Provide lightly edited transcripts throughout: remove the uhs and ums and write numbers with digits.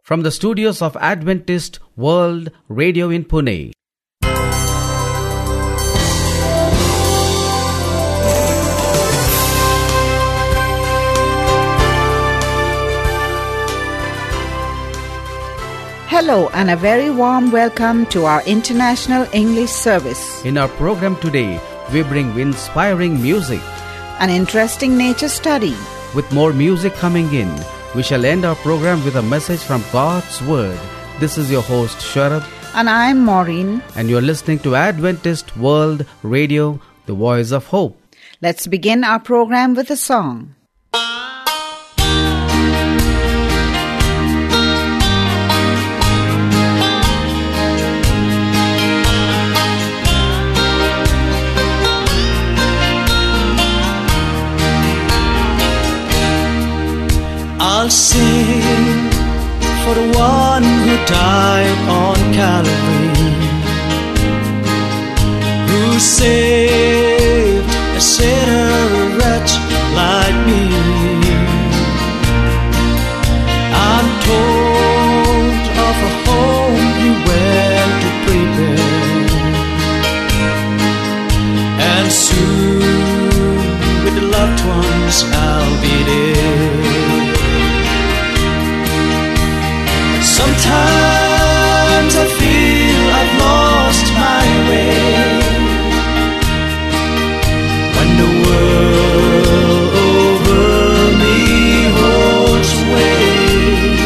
From the studios of Adventist World Radio in Pune. Hello and a very warm welcome to our International English Service. In our program today, we bring inspiring music, An interesting nature study. with more music coming in. We shall end our program with a message from God's Word. This is your host, Sharad, And I'm Maureen. and you're listening to Adventist World Radio, the voice of hope. Let's begin our program with a song. I'll sing for the one who died on Calvary, who saved a sinner, a wretch like me. I'm told of a home he went to prepare, and soon with the loved ones I'll be there. Sometimes I feel I've lost my way, when the world over me holds sway.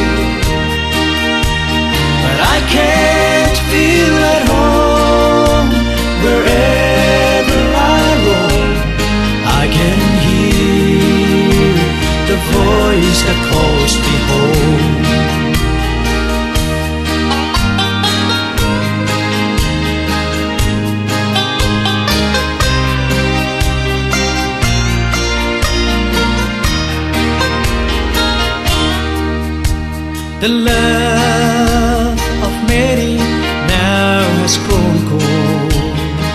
But I can't feel at home wherever I roam. I can hear the voice that calls me home. The love of many now has grown cold.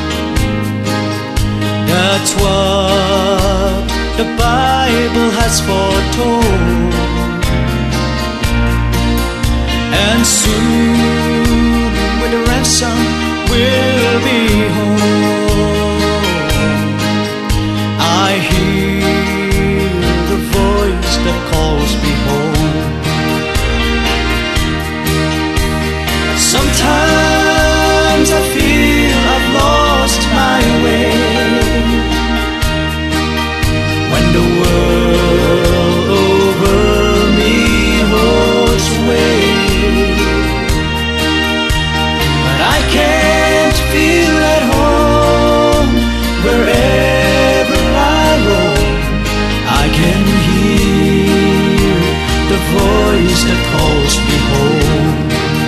That's what the Bible has foretold. And soon when the ransom will be home, I hear the voice that calls me home. Sometimes I feel I've lost my way, when the world over me holds sway. But I can't feel at home wherever I roam. I can hear the voice that calls me home.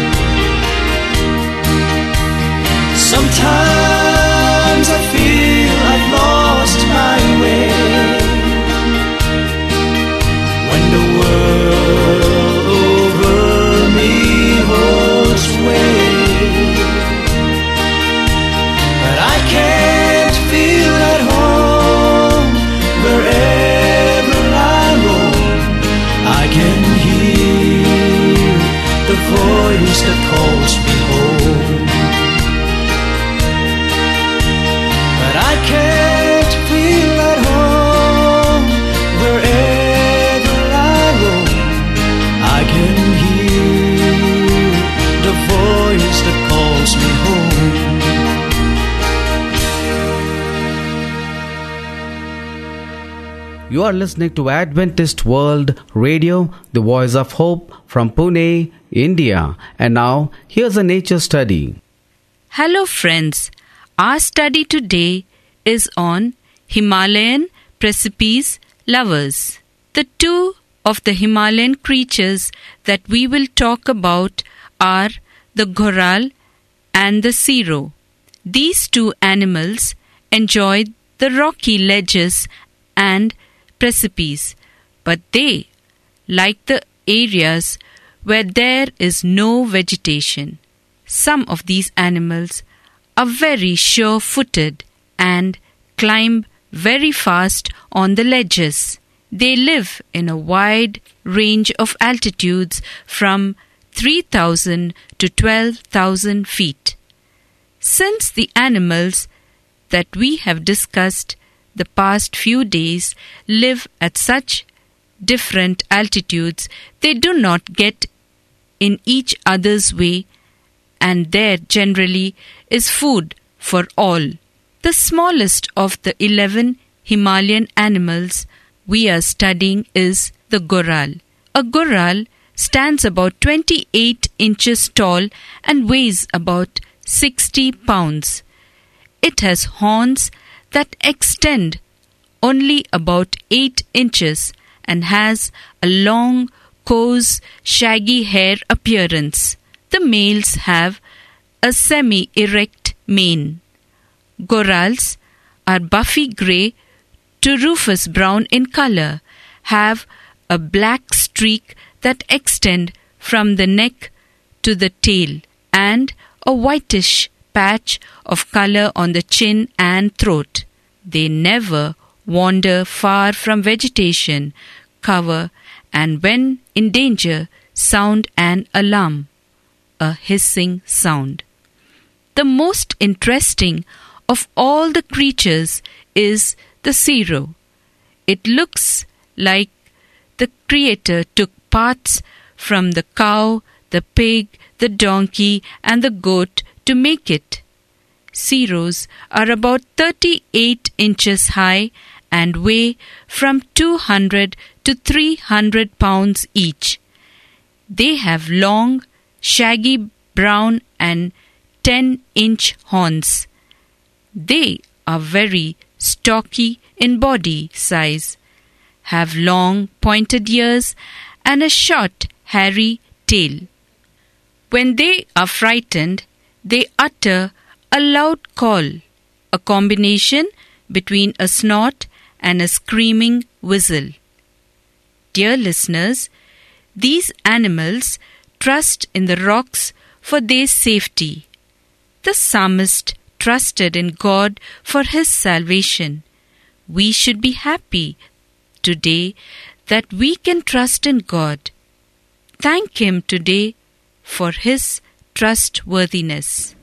Sometimes I feel I've lost my way, when the world over me holds sway. But I can't feel at home wherever I roam. I can hear the voice that calls me home. I can't feel at home wherever I roam. I can hear the voice that calls me home. You are listening to Adventist World Radio, the voice of hope from Pune, India. And now, here's a nature study. Hello friends, our study today is on Himalayan precipice lovers. The two of the Himalayan creatures that we will talk about are the Ghoral and the Siro. These two animals enjoy the rocky ledges and precipices, but they like the areas where there is no vegetation. Some of these animals are very sure-footed and climb very fast on the ledges. They live in a wide range of altitudes from 3,000 to 12,000 feet. Since the animals that we have discussed the past few days live at such different altitudes, they do not get in each other's way, and there generally is food for all. The smallest of the 11 Himalayan animals we are studying is the goral. A goral stands about 28 inches tall and weighs about 60 pounds. It has horns that extend only about 8 inches and has a long, coarse, shaggy hair appearance. The males have a semi-erect mane. Gorals are buffy grey to rufous brown in color, have a black streak that extend from the neck to the tail, and a whitish patch of color on the chin and throat. They never wander far from vegetation, cover, and when in danger, sound an alarm, a hissing sound. The most interesting of all the creatures is the serow. It looks like the Creator took parts from the cow, the pig, the donkey, and the goat to make it. Serows are about 38 inches high and weigh from 200 to 300 pounds each. They have long, shaggy brown and 10-inch horns. They are very stocky in body size, have long pointed ears and a short hairy tail. When they are frightened, they utter a loud call, a combination between a snort and a screaming whistle. Dear listeners, these animals trust in the rocks for their safety. The psalmist trusted in God for his salvation. We should be happy today that we can trust in God. Thank Him today for His trustworthiness.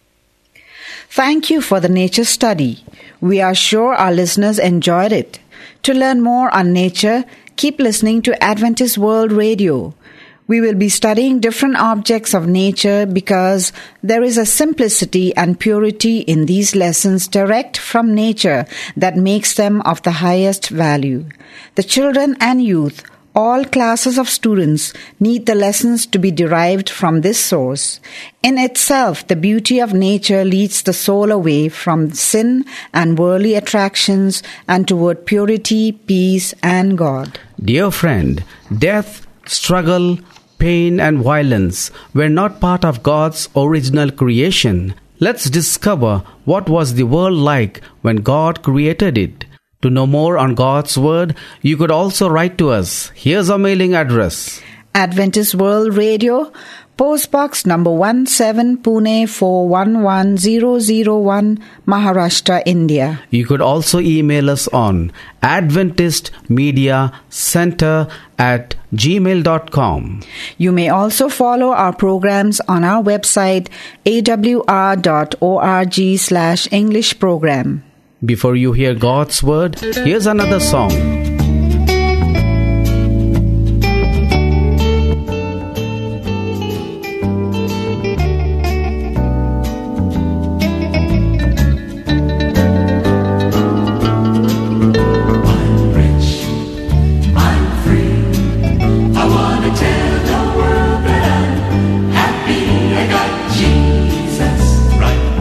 Thank you for the nature study. We are sure our listeners enjoyed it. To learn more on nature, keep listening to Adventist World Radio. We will be studying different objects of nature because there is a simplicity and purity in these lessons direct from nature that makes them of the highest value. The children and youth, all classes of students, need the lessons to be derived from this source. In itself, the beauty of nature leads the soul away from sin and worldly attractions and toward purity, peace, and God. Dear friend, death, struggle, pain and violence were not part of God's original creation. Let's discover what was the world like when God created it. To know more on God's Word, you could also write to us. Here's our mailing address. Adventist World Radio, Post Box number 17, Pune 411001, Maharashtra, India. You could also email us on adventistmediacenter@gmail.com. You may also follow our programs on our website awr.org/English program. Before you hear God's Word, here's another song.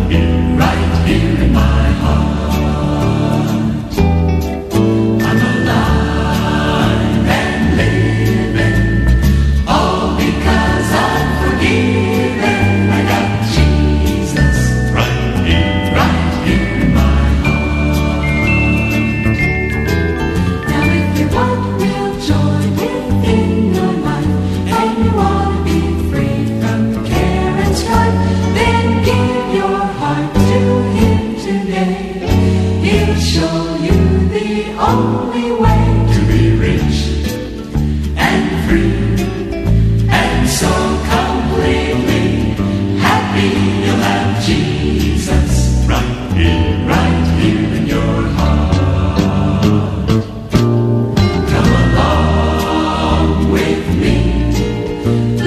I'm alive.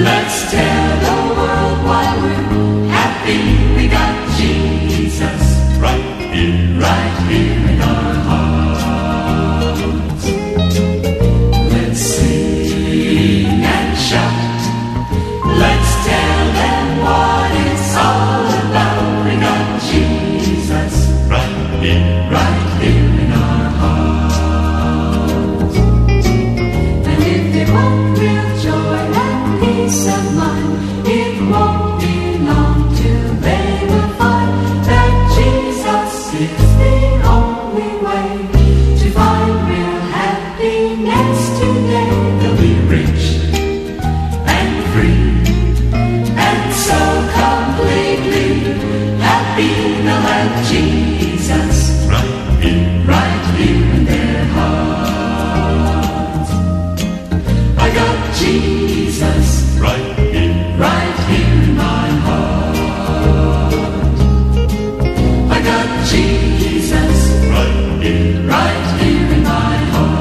Let's tell the world why we're happy. We got Jesus right here in our hearts. Let's sing and shout. Let's tell them what it's all about. We got Jesus right here in our hearts. And if they won't real joy and peace of mind, it won't be long till they will find that Jesus is the only way to find real happiness today. They'll be rich and free and so completely happy. They'll have Jesus right here in their hearts. I got Jesus right here in my heart. I got Jesus right here in my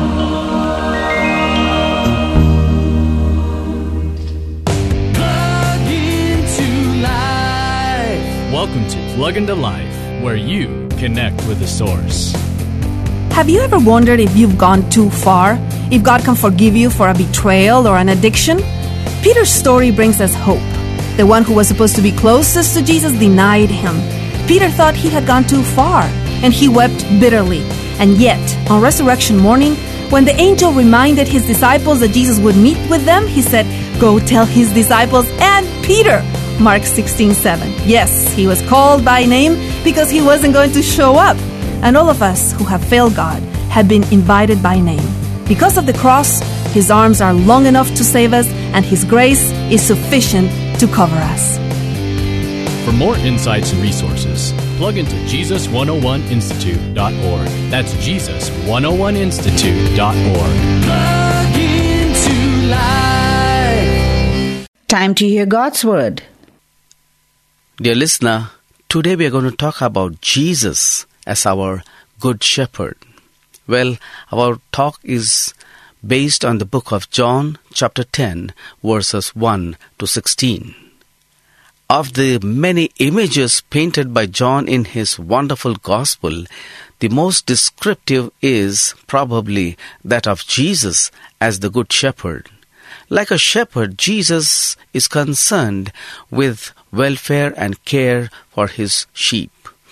heart. Plug into life. Welcome to Plug into Life, where you connect with the source. Have you ever wondered if you've gone too far? If God can forgive you for a betrayal or an addiction? Peter's story brings us hope. The one who was supposed to be closest to Jesus denied him. Peter thought he had gone too far, and he wept bitterly. And yet, on resurrection morning, when the angel reminded his disciples that Jesus would meet with them, he said, "Go tell his disciples and Peter." Mark 16:7. Yes, he was called by name because he wasn't going to show up. And all of us who have failed God have been invited by name. Because of the cross, his arms are long enough to save us, and his grace is sufficient to cover us. For more insights and resources, plug into Jesus101institute.org. That's Jesus101institute.org. Plug into life. Time to hear God's Word. Dear listener, today we are going to talk about Jesus as our Good Shepherd. Well, our talk is based on the book of John, chapter 10, verses 1 to 16. Of the many images painted by John in his wonderful gospel, the most descriptive is probably that of Jesus as the Good Shepherd. Like a shepherd, Jesus is concerned with welfare and care for his sheep.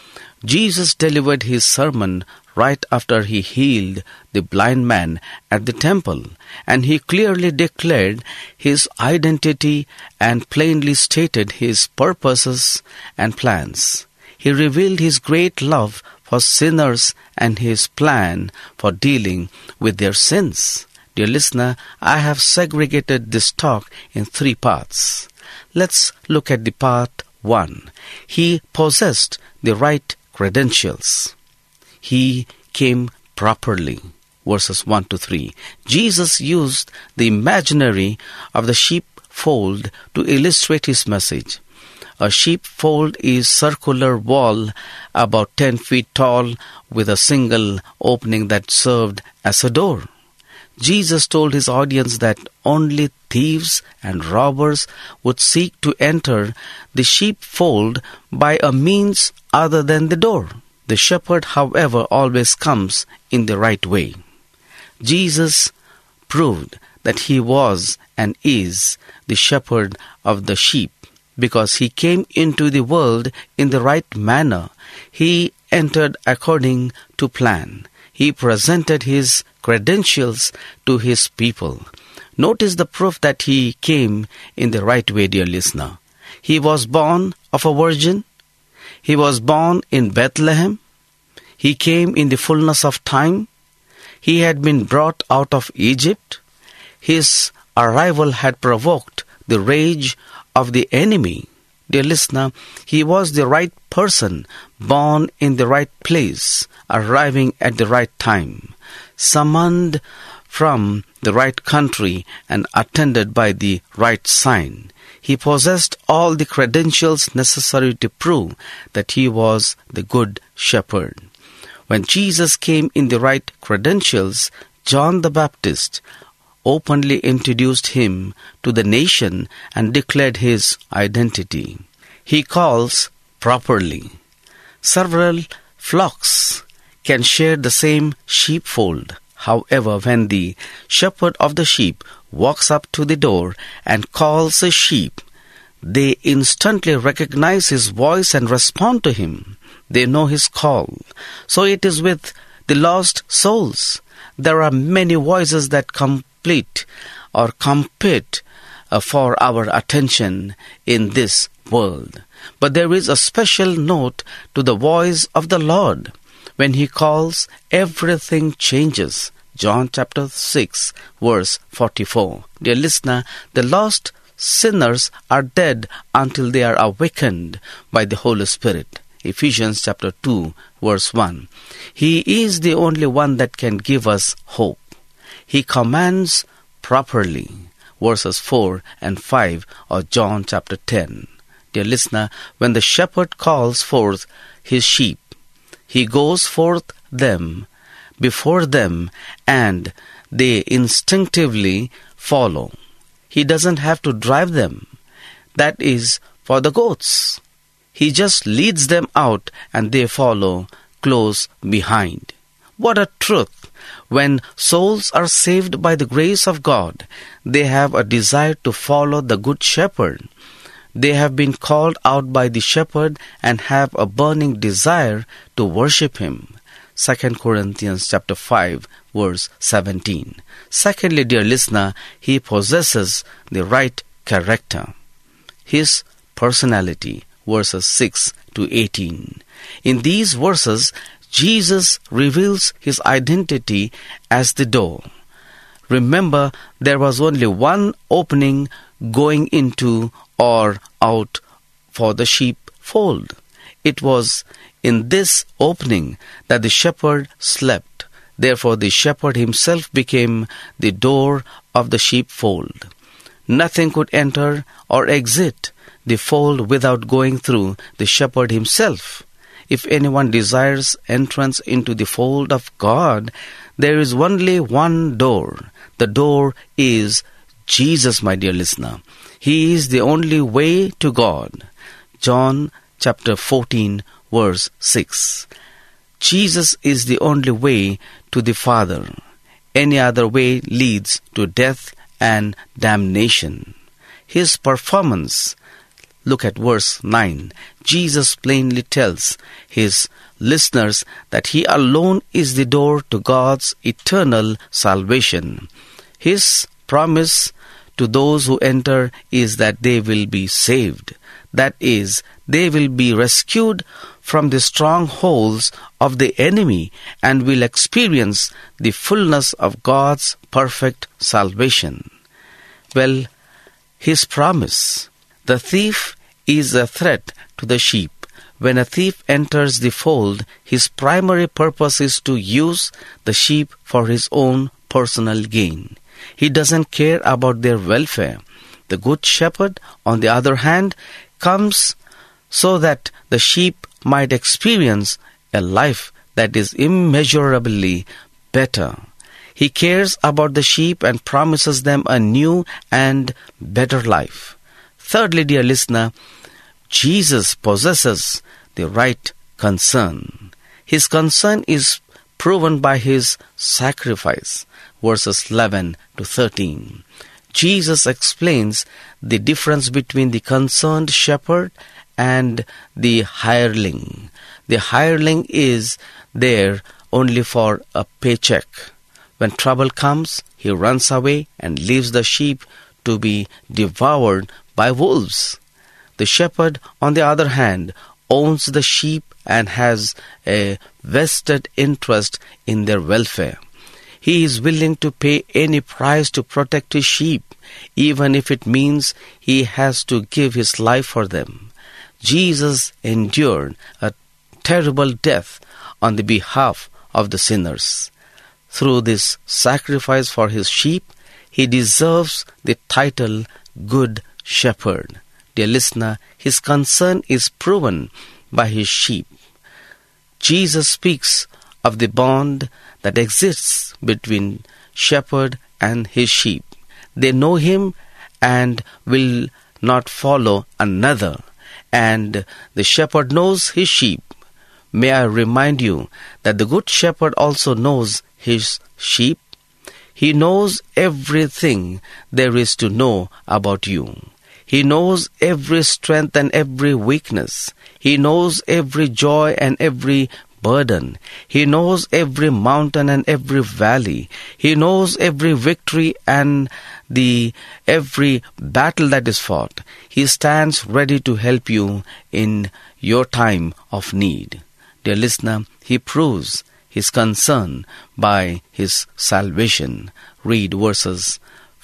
Jesus delivered his sermon right after he healed the blind man at the temple, and he clearly declared his identity and plainly stated his purposes and plans. He revealed his great love for sinners and his plan for dealing with their sins. Dear listener, I have segregated this talk in 3 parts. Let's look at the part 1. He possessed the right credentials. He came properly. Verses 1 to 3. Jesus used the imaginary of the sheepfold to illustrate his message. A sheepfold is circular wall about 10 feet tall with a single opening that served as a door. Jesus told his audience that only thieves and robbers would seek to enter the sheepfold by a means other than the door. The shepherd, however, always comes in the right way. Jesus proved that he was and is the shepherd of the sheep because he came into the world in the right manner. He entered according to plan. He presented his credentials to his people. Notice the proof that he came in the right way, dear listener. He was born of a virgin. He was born in Bethlehem. He came in the fullness of time. He had been brought out of Egypt. His arrival had provoked the rage of the enemy. Dear listener, he was the right person, born in the right place, arriving at the right time, summoned from the right country and attended by the right sign. He possessed all the credentials necessary to prove that he was the Good Shepherd. When Jesus came in the right credentials, John the Baptist openly introduced him to the nation and declared his identity. He calls properly. Several flocks can share the same sheepfold. However, when the shepherd of the sheep walks up to the door and calls a sheep, they instantly recognize his voice and respond to him. They know his call. So it is with the lost souls. There are many voices that compete for our attention in this world. But there is a special note to the voice of the Lord. When he calls, everything changes. John chapter 6, verse 44. Dear listener, the lost sinners are dead until they are awakened by the Holy Spirit. Ephesians chapter 2, verse 1. He is the only one that can give us hope. He commands properly. Verses 4 and 5 of John chapter 10. Dear listener, when the shepherd calls forth his sheep, he goes forth before them, and they instinctively follow. He doesn't have to drive them. That is for the goats. He just leads them out and they follow close behind. What a truth! When souls are saved by the grace of God, they have a desire to follow the Good Shepherd. They have been called out by the shepherd and have a burning desire to worship him. 2 Corinthians chapter 5, verse 17. Secondly, dear listener, he possesses the right character. His personality, verses 6 to 18. In these verses, Jesus reveals his identity as the door. Remember, there was only one opening going into or out for the sheepfold. It was in this opening that the shepherd slept. Therefore, the shepherd himself became the door of the sheepfold. Nothing could enter or exit the fold without going through the shepherd himself. If anyone desires entrance into the fold of God, there is only one door. The door is Jesus, my dear listener. He is the only way to God. John chapter 14, verse 6. Jesus is the only way to the Father. Any other way leads to death and damnation. His performance. Look at verse 9. Jesus plainly tells his listeners that he alone is the door to God's eternal salvation. His promise to those who enter is that they will be saved. That is, they will be rescued from the strongholds of the enemy and will experience the fullness of God's perfect salvation. Well, his promise. The thief is a threat to the sheep. When a thief enters the fold, his primary purpose is to use the sheep for his own personal gain. He doesn't care about their welfare. The Good Shepherd, on the other hand, comes so that the sheep might experience a life that is immeasurably better. He cares about the sheep and promises them a new and better life. Thirdly, dear listener, Jesus possesses the right concern. His concern is proven by his sacrifice. Verses 11 to 13. Jesus explains the difference between the concerned shepherd and the hireling. The hireling is there only for a paycheck. When trouble comes, he runs away and leaves the sheep to be devoured by wolves. The shepherd, on the other hand, owns the sheep and has a vested interest in their welfare. He is willing to pay any price to protect his sheep, even if it means he has to give his life for them. Jesus endured a terrible death on the behalf of the sinners. Through this sacrifice for his sheep, he deserves the title Good Shepherd. Dear listener, his concern is proven by his sheep. Jesus speaks of the bond that exists between shepherd and his sheep. They know him and will not follow another. And the shepherd knows his sheep. May I remind you that the good shepherd also knows his sheep. He knows everything there is to know about you. He knows every strength and every weakness. He knows every joy and every burden. He knows every mountain and every valley. He knows every victory and every battle that is fought. He stands ready to help you in your time of need. Dear listener, he proves his concern by his salvation. Read verses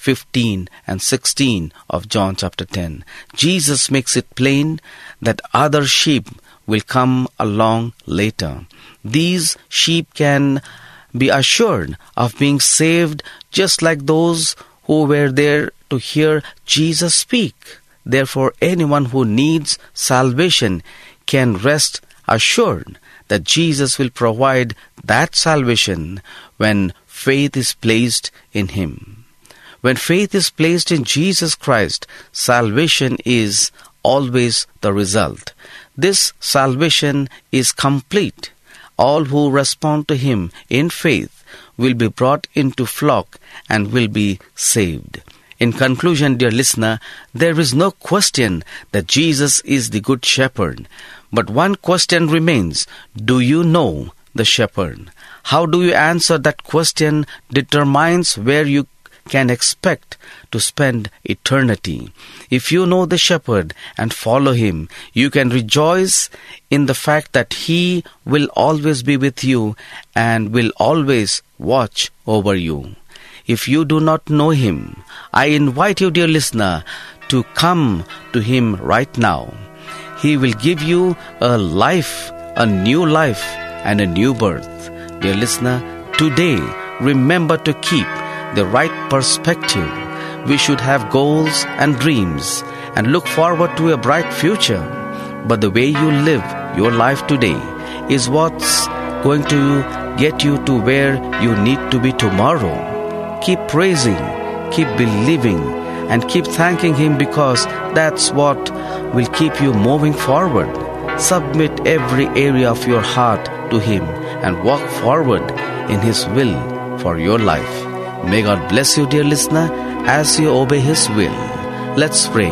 15 and 16 of John chapter 10. Jesus makes it plain that other sheep will come along later. These sheep can be assured of being saved just like those who were there to hear Jesus speak. Therefore, anyone who needs salvation can rest assured that Jesus will provide that salvation when faith is placed in him. When faith is placed in Jesus Christ, salvation is always the result. This salvation is complete. All who respond to him in faith will be brought into flock and will be saved. In conclusion, dear listener, there is no question that Jesus is the good shepherd. But one question remains. Do you know the shepherd? How do you answer that question determines where you can expect to spend eternity. If you know the shepherd and follow him, you can rejoice in the fact that he will always be with you and will always watch over you. If you do not know him, I invite you, dear listener, to come to him right now. He will give you a life, a new life, and a new birth. Dear listener, today remember to keep the right perspective. We should have goals and dreams and look forward to a bright future. But the way you live your life today is what's going to get you to where you need to be tomorrow. Keep praising, keep believing, and keep thanking him, because that's what will keep you moving forward. Submit every area of your heart to him and walk forward in his will for your life. May God bless you, dear listener, as you obey his will. Let's pray.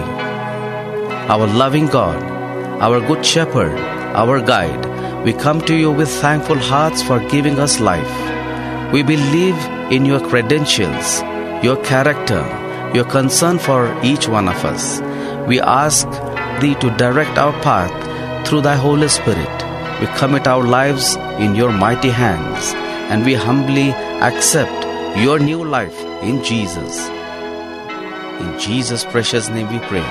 Our loving God, our good shepherd, our guide, we come to you with thankful hearts for giving us life. We believe in your credentials, your character, your concern for each one of us. We ask thee to direct our path through thy Holy Spirit. We commit our lives in your mighty hands, and we humbly accept your new life in Jesus. In Jesus' precious name we pray.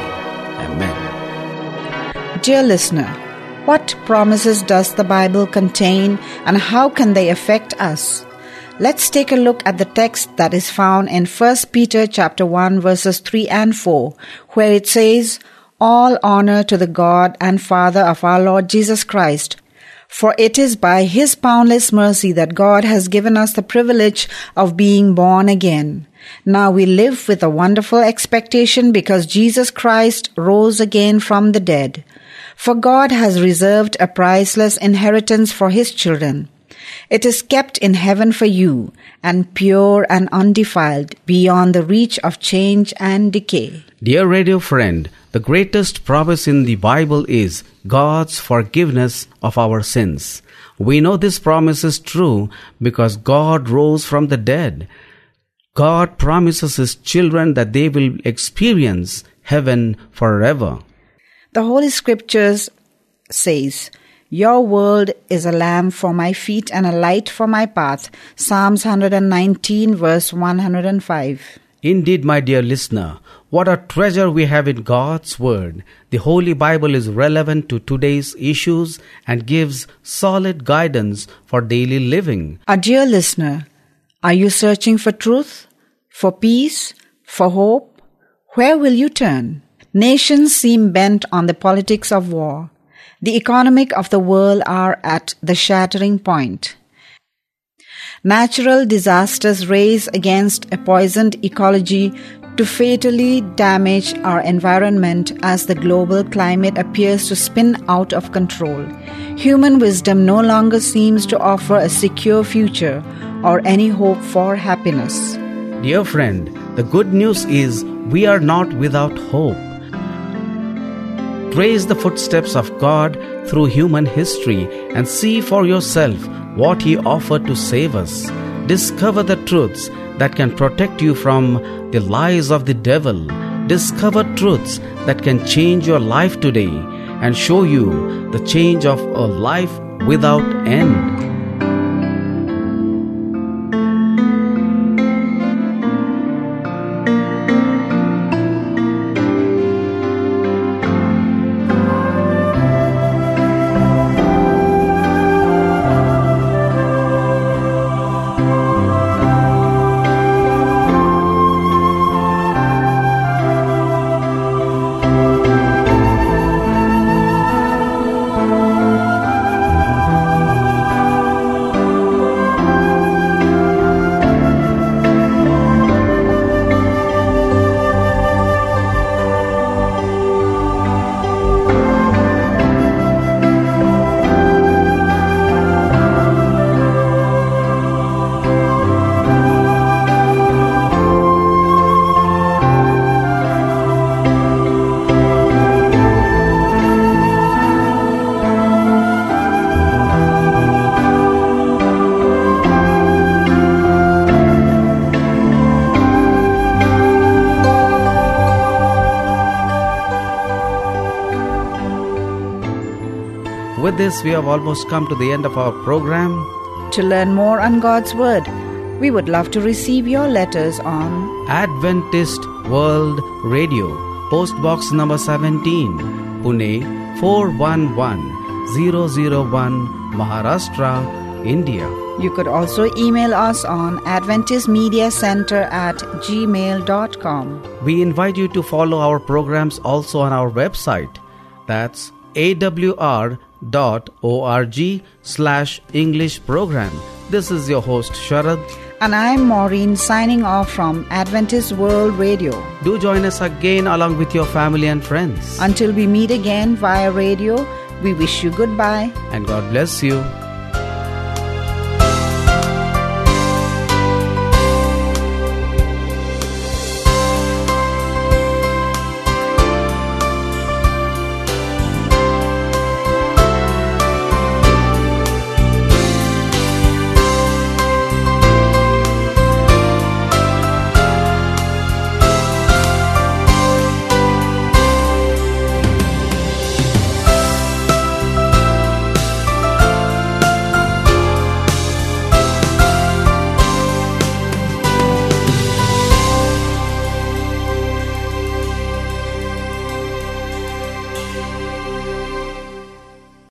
Amen. Dear listener, what promises does the Bible contain and how can they affect us? Let's take a look at the text that is found in 1 Peter chapter 1 verses 3 and 4, where it says, "All honor to the God and Father of our Lord Jesus Christ, for it is by his boundless mercy that God has given us the privilege of being born again. Now we live with a wonderful expectation because Jesus Christ rose again from the dead. For God has reserved a priceless inheritance for his children. It is kept in heaven for you, and pure and undefiled, beyond the reach of change and decay." Dear radio friend, the greatest promise in the Bible is God's forgiveness of our sins. We know this promise is true because God rose from the dead. God promises his children that they will experience heaven forever. The Holy Scriptures says, "Your word is a lamp for my feet and a light for my path." Psalms 119 verse 105. Indeed, my dear listener, what a treasure we have in God's Word. The Holy Bible is relevant to today's issues and gives solid guidance for daily living. Our dear listener, are you searching for truth, for peace, for hope? Where will you turn? Nations seem bent on the politics of war. The economic of the world are at the shattering point. Natural disasters race against a poisoned ecology to fatally damage our environment as the global climate appears to spin out of control. Human wisdom no longer seems to offer a secure future or any hope for happiness. Dear friend, the good news is we are not without hope. Trace the footsteps of God through human history and see for yourself what He offered to save us. Discover the truths that can protect you from the lies of the devil. Discover truths that can change your life today and show you the change of a life without end. With this, we have almost come to the end of our program. To learn more on God's Word, we would love to receive your letters on Adventist World Radio, Post Box number 17, Pune 411001, Maharashtra, India. You could also email us on adventistmediacenter@gmail.com. We invite you to follow our programs also on our website. That's awr.org/English program. This is your host Sharad. And I'm Maureen signing off from Adventist World Radio. Do join us again along with your family and friends. Until we meet again via radio, we wish you goodbye. And God bless you.